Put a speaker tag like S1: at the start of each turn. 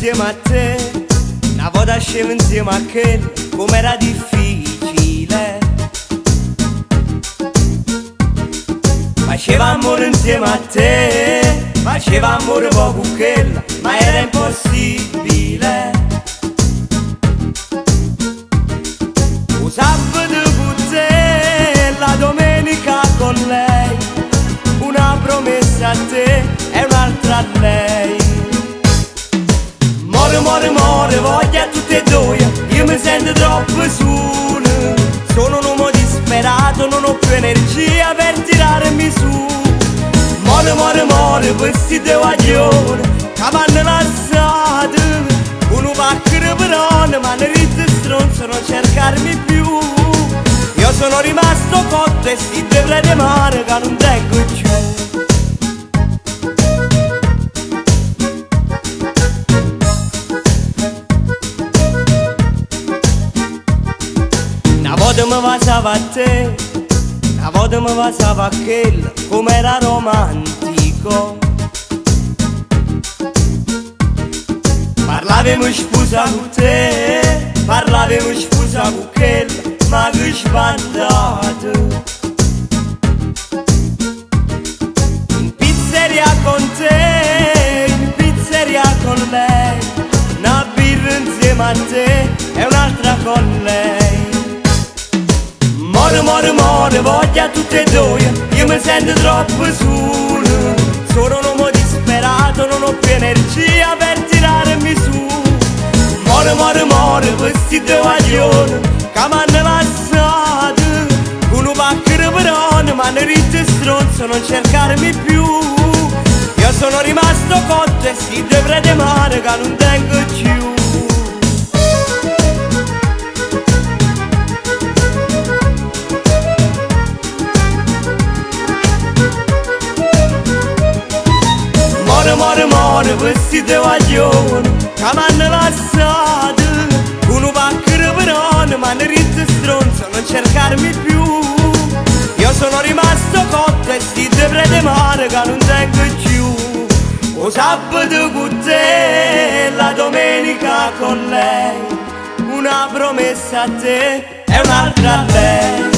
S1: insieme a te, una volta scemo insieme a che, com'era difficile. Faceva amore insieme a te, faceva amore poco quella, ma era impossibile. Un sabato con te, la domenica con lei, una promessa a te e un'altra a lei. More, more, more, voglia a tutte e due, io mi sento troppo solo. Sono un uomo disperato, non ho più energia per tirarmi su. More, more, more, questi due guaglioni che vanno lasciati. Uno pacchero però, ma ne rite stronzo, non cercarmi più. Io sono rimasto cotto e si deve di mare che non tengo più. Una volta mi passava a te, una volta mi passava a quello, com'era romantico. Parlavamo scusa con te, parlavamo scusa con quello, ma che sbandato. In pizzeria con te, in pizzeria con lei, una birra insieme a te e un'altra con lei. More, more, more, voglia a tutte e due, io mi sento troppo solo. Sono un uomo disperato, non ho più energia per tirarmi su. More, more, more, questi due guaglioni che m'hanno lasciato. Uno pacchero però, ma ne rite stronzo, non cercarmi più. Io sono rimasto cotto e si deve di mare che non tengo più. More, more, more, questi due guaglioni che m'hanno lasciato. Uno pacchero però, ma ne rite stronzo, non cercarmi più. Io sono rimasto cotto e si deve di mare che non tengo più. O sabato con te, la domenica con lei, una promessa a te e un'altra a lei.